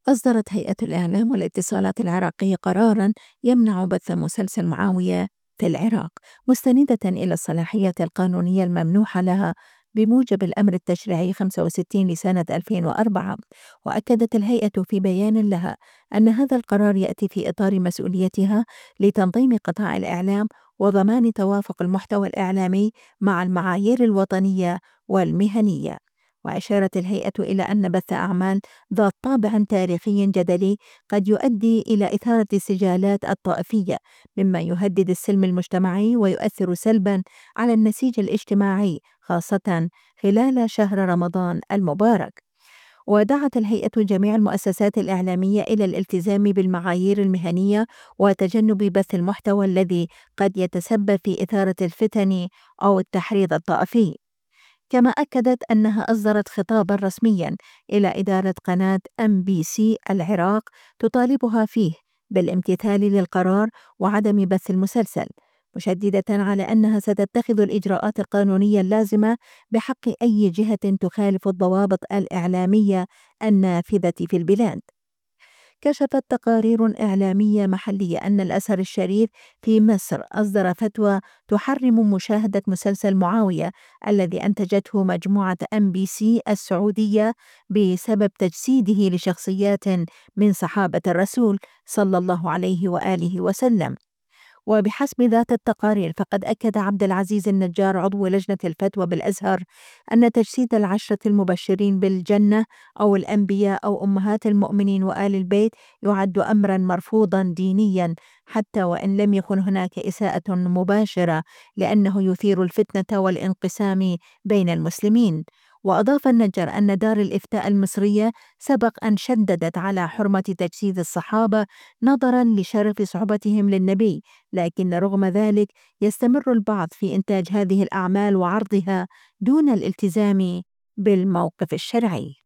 أصدرت هيئة الإعلام والاتصالات العراقية قرارا يمنع بث مسلسل معاوية في العراق، مستندة إلى الصلاحية القانونية الممنوحة لها بموجب الأمر التشريعي 65 لسنة 2004. وأكدت الهيئة في بيان لها أن هذا القرار يأتي في إطار مسؤوليتها لتنظيم قطاع الإعلام وضمان توافق المحتوى الإعلامي مع المعايير الوطنية والمهنية. وأشارت الهيئة إلى أن بث أعمال ذات طابع تاريخي جدلي قد يؤدي إلى إثارة السجالات الطائفية، مما يهدد السلم المجتمعي ويؤثر سلبا على النسيج الاجتماعي، خاصة خلال شهر رمضان المبارك. ودعت الهيئة جميع المؤسسات الإعلامية إلى الالتزام بالمعايير المهنية وتجنب بث المحتوى الذي قد يتسبب في إثارة الفتن أو التحريض الطائفي. كما أكدت أنها أصدرت خطابا رسميا إلى إدارة قناة MBC العراق تطالبها فيه بالامتثال للقرار وعدم بث المسلسل، مشددة على أنها ستتخذ الإجراءات القانونية اللازمة بحق أي جهة تخالف الضوابط الإعلامية النافذة في البلاد. كشفت تقارير إعلامية محلية أن الأزهر الشريف في مصر أصدر فتوى تحرم مشاهدة مسلسل معاوية الذي أنتجته مجموعة MBC السعودية بسبب تجسيده لشخصيات من صحابة الرسول صلى الله عليه وآله وسلم. وبحسب ذات التقارير فقد أكد عبد العزيز النجار عضو لجنة الفتوى بالأزهر أن تجسيد العشرة المبشرين بالجنة أو الأنبياء أو أمهات المؤمنين وآل البيت يعد أمرا مرفوضا دينيا، حتى وإن لم يكن هناك إساءة مباشرة، لأنه يثير الفتنة والانقسام بين المسلمين. وأضاف النجار أن دار الإفتاء المصرية سبق أن شددت على حرمة تجسيد الصحابة نظرا لشرف صحبتهم للنبي، لكن رغم ذلك يستمر البعض في إنتاج هذه الأعمال وعرضها دون الالتزام بالموقف الشرعي.